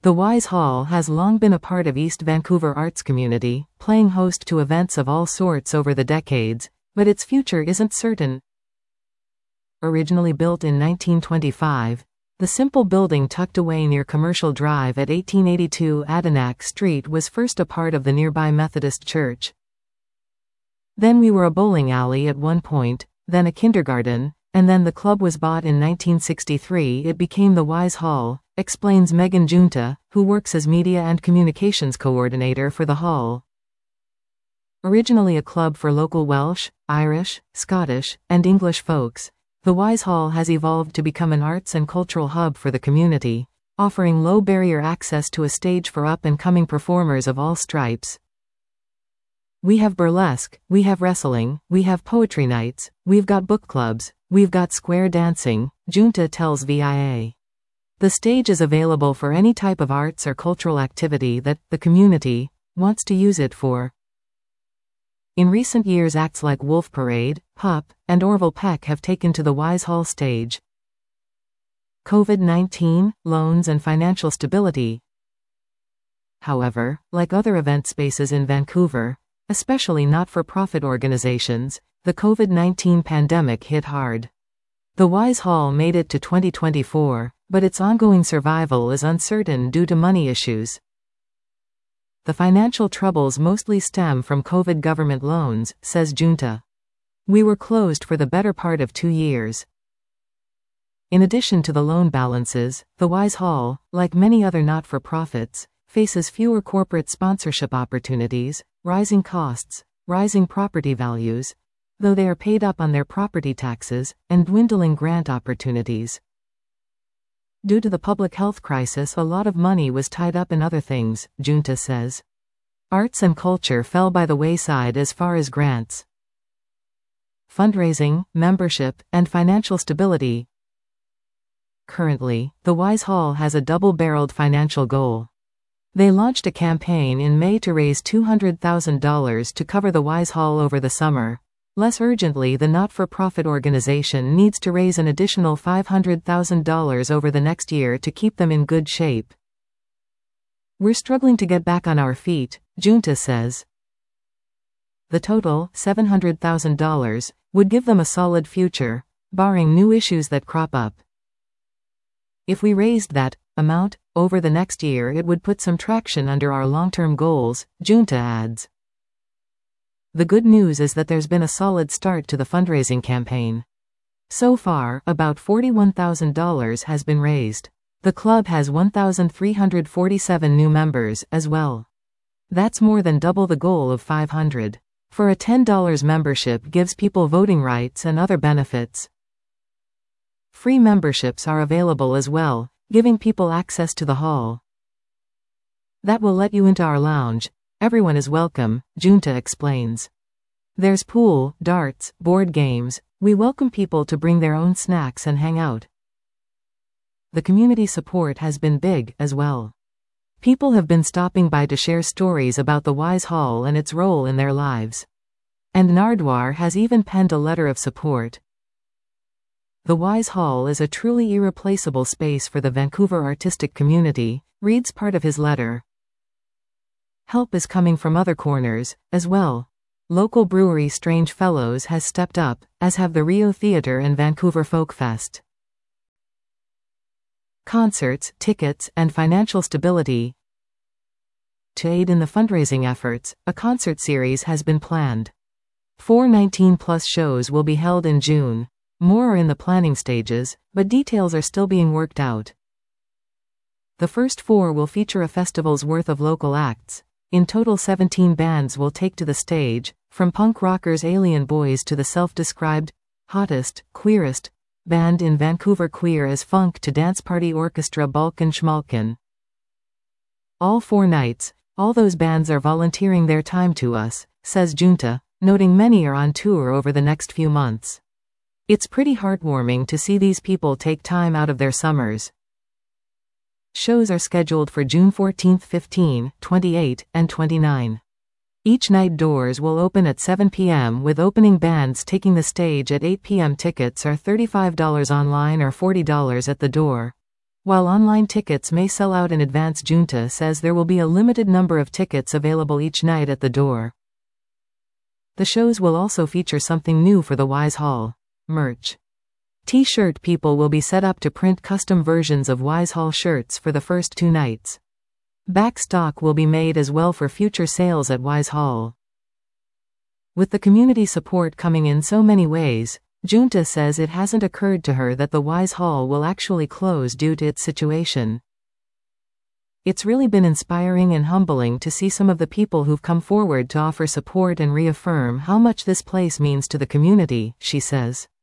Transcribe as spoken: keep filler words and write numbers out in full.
The Wise Hall has long been a part of East Vancouver arts community, playing host to events of all sorts over the decades, but its future isn't certain. Originally built in nineteen twenty-five, the simple building tucked away near Commercial Drive at eighteen eighty-two Adenac Street was first a part of the nearby Methodist Church. Then we were a bowling alley at one point, then a kindergarten, and then the club was bought in nineteen sixty-three. It became the Wise Hall, explains Megan Junta, who works as media and communications coordinator for the hall. Originally a club for local Welsh, Irish, Scottish, and English folks, the Wise Hall has evolved to become an arts and cultural hub for the community, offering low-barrier access to a stage for up-and-coming performers of all stripes. We have burlesque, we have wrestling, we have poetry nights, we've got book clubs, we've got square dancing, Junta tells V I A. The stage is available for any type of arts or cultural activity that the community wants to use it for. In recent years, acts like Wolf Parade, Pup, and Orville Peck have taken to the Wise Hall stage. COVID nineteen, loans and financial stability. However, like other event spaces in Vancouver, especially not-for-profit organizations, the COVID nineteen pandemic hit hard. The Wise Hall made it to twenty twenty-four, but its ongoing survival is uncertain due to money issues. The financial troubles mostly stem from COVID government loans, says Junta. We were closed for the better part of two years. In addition to the loan balances, the Wise Hall, like many other not-for-profits, faces fewer corporate sponsorship opportunities, rising costs, rising property values, though they are paid up on their property taxes, and dwindling grant opportunities. Due to the public health crisis, a lot of money was tied up in other things, Junta says. Arts and culture fell by the wayside as far as grants, fundraising, membership, and financial stability. Currently, the Wise Hall has a double-barreled financial goal. They launched a campaign in May to raise two hundred thousand dollars to cover the Wise Hall over the summer. Less urgently, the not-for-profit organization needs to raise an additional five hundred thousand dollars over the next year to keep them in good shape. We're struggling to get back on our feet, Junta says. The total, seven hundred thousand dollars, would give them a solid future, barring new issues that crop up. If we raised that amount over the next year, it would put some traction under our long-term goals, Junta adds. The good news is that there's been a solid start to the fundraising campaign. So far, about forty-one thousand dollars has been raised. The club has one thousand three hundred forty-seven new members, as well. That's more than double the goal of five hundred. For a ten dollar membership gives people voting rights and other benefits. Free memberships are available as well, giving people access to the hall. That will let you into our lounge. Everyone is welcome, Junta explains. There's pool, darts, board games. We welcome people to bring their own snacks and hang out. The community support has been big, as well. People have been stopping by to share stories about the Wise Hall and its role in their lives. And Nardwar has even penned a letter of support. The Wise Hall is a truly irreplaceable space for the Vancouver artistic community, reads part of his letter. Help is coming from other corners, as well. Local brewery Strange Fellows has stepped up, as have the Rio Theatre and Vancouver Folk Fest. Concerts, tickets, and financial stability. To aid in the fundraising efforts, a concert series has been planned. Four nineteen-plus shows will be held in June. More are in the planning stages, but details are still being worked out. The first four will feature a festival's worth of local acts. In total, seventeen bands will take to the stage, from punk rockers Alien Boys to the self-described hottest, queerest band in Vancouver queer as funk to dance party orchestra Balkan Schmalkin. All four nights, all those bands are volunteering their time to us, says Junta, noting many are on tour over the next few months. It's pretty heartwarming to see these people take time out of their summers. Shows are scheduled for June fourteenth, fifteenth, twenty-eighth, and twenty-ninth. Each night doors will open at seven p m with opening bands taking the stage at eight p m Tickets are thirty-five dollars online or forty dollars at the door. While online tickets may sell out in advance, Junta says there will be a limited number of tickets available each night at the door. The shows will also feature something new for the Wise Hall: merch. T-shirt people will be set up to print custom versions of Wise Hall shirts for the first two nights. Back stock will be made as well for future sales at Wise Hall. With the community support coming in so many ways, Junta says it hasn't occurred to her that the Wise Hall will actually close due to its situation. It's really been inspiring and humbling to see some of the people who've come forward to offer support and reaffirm how much this place means to the community, she says.